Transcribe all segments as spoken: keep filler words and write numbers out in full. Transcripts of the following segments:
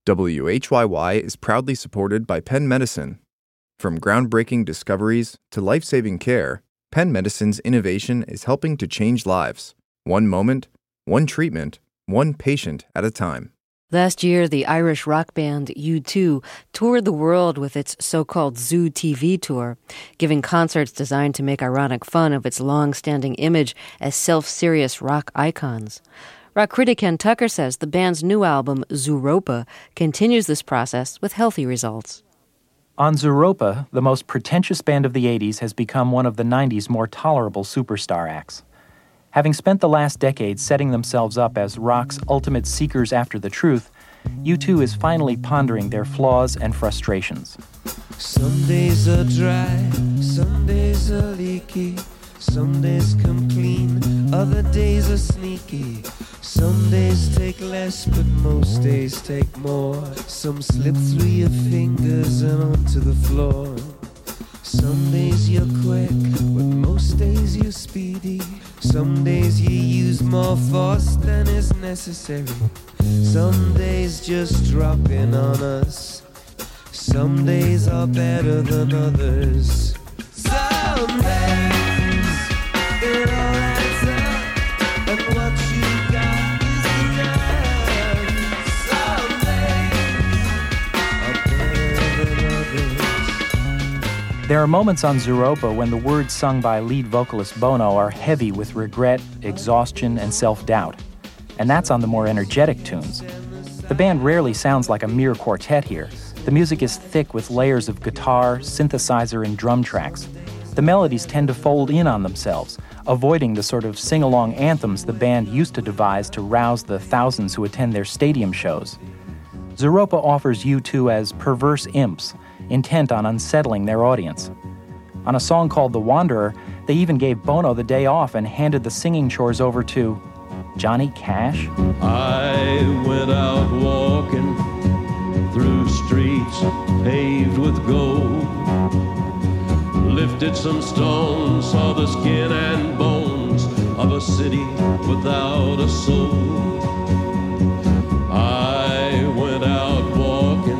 W H Y Y is proudly supported by Penn Medicine. From groundbreaking discoveries to life-saving care, Penn Medicine's innovation is helping to change lives, one moment, one treatment, one patient at a time. Last year, the Irish rock band U two toured the world with its so-called Zoo T V tour, giving concerts designed to make ironic fun of its long-standing image as self-serious rock icons. Rock critic Ken Tucker says the band's new album, Zooropa, continues this process with healthy results. On Zooropa, the most pretentious band of the eighties has become one of the nineties more tolerable superstar acts. Having spent the last decade setting themselves up as rock's ultimate seekers after the truth, U two is finally pondering their flaws and frustrations. Some days are dry, some days are leaky, some days come clean, other days are sneaky. Some days take less, but most days take more. Some slip through your fingers and onto the floor. Some days you're quick, but most days you're speedy. Some days you use more force than is necessary. Some days just drop in on us. Some days are better than others. Some days it all adds up, and what you got is enough. Some days are better than others. There are moments on Zooropa when the words sung by lead vocalist Bono are heavy with regret, exhaustion, and self-doubt. And that's on the more energetic tunes. The band rarely sounds like a mere quartet here. The music is thick with layers of guitar, synthesizer, and drum tracks. The melodies tend to fold in on themselves, avoiding the sort of sing-along anthems the band used to devise to rouse the thousands who attend their stadium shows. Zooropa offers U two as perverse imps, intent on unsettling their audience. On a song called The Wanderer, they even gave Bono the day off and handed the singing chores over to Johnny Cash. I went out walking through streets paved with gold, lifted some stones, saw the skin and bones of a city without a soul. I went out walking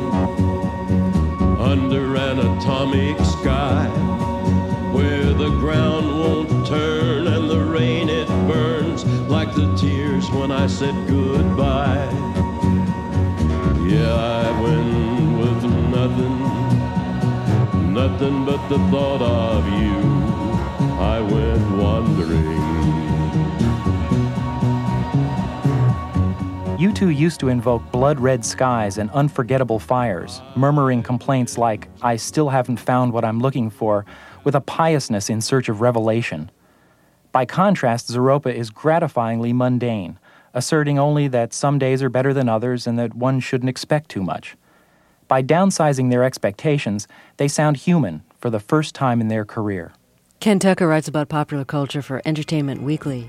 under an atomic sky, where the ground won't turn and the rain it burns like the tears when I said goodbye. Yeah, I went with nothing, nothing but the thought of you. I went wandering. U two used to invoke blood-red skies and unforgettable fires, murmuring complaints like, "I still haven't found what I'm looking for," with a piousness in search of revelation. By contrast, Zooropa is gratifyingly mundane, asserting only that some days are better than others and that one shouldn't expect too much. By downsizing their expectations, they sound human for the first time in their career. Ken Tucker writes about popular culture for Entertainment Weekly.